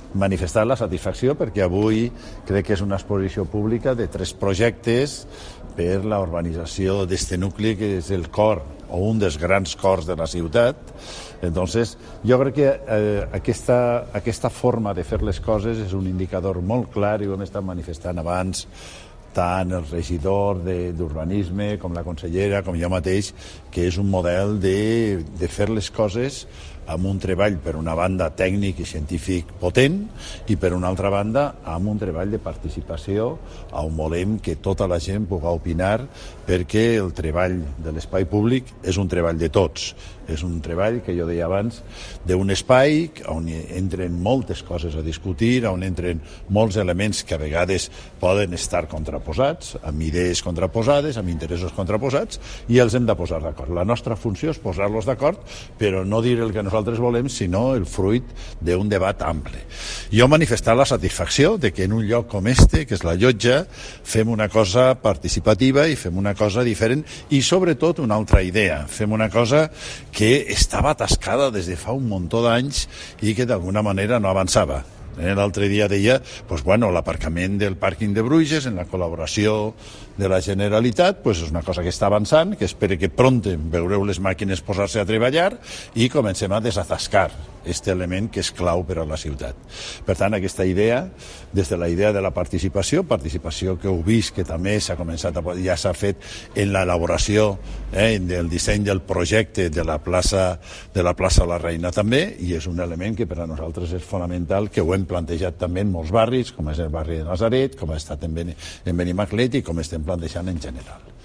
manifestar la satisfacció perquè avui crec que és una exposició pública de 3 projectes per la urbanització d'este nucli que és el cor o un dels grans cors de la ciutat. Entonces, jo crec que aquesta forma de fer les coses és un indicador molt clar i ho hem estat manifestant abans tant el regidor d'urbanisme com la consellera, com jo mateix, que és un model de fer les coses amb un treball, per una banda, tècnic i científic potent i, per una altra banda, amb un treball de participació on volem que tota la gent pugui opinar perquè el treball de l'espai públic és un treball de tots. És un treball, que jo deia abans, d'un espai on entren moltes coses a discutir, on entren molts elements que a vegades poden estar contraposats, amb idees contraposades, amb interessos contraposats, i els hem de posar d'acord. La nostra funció és posar-los d'acord, però no dir el que nosaltres volem, sinó el fruit d'un debat ample. Jo manifestar la satisfacció de que en un lloc com este, que és la Llotja, fem una cosa participativa i fem una cosa diferent i, sobretot, una altra idea. Fem una cosa que estava atascada des de fa un muntó d'anys i que d'alguna manera no avançava. L'altre dia deia, l'aparcament del pàrquing de Bruges, en la col·laboració de la Generalitat, és una cosa que està avançant, que espero que prompte veureu les màquines posar-se a treballar i comencem a desatascar aquest element que és clau per a la ciutat. Per tant, aquesta idea, des de la idea de la participació que heu vist que també s'ha començat, ja s'ha fet en l'elaboració del disseny del projecte de la plaça La Reina també, i és un element que per a nosaltres és fonamental, que ho hem plantejat també en molts barris, com és el barri de Nazaret, com ha estat en Benimaclet i com estem plantejant en general.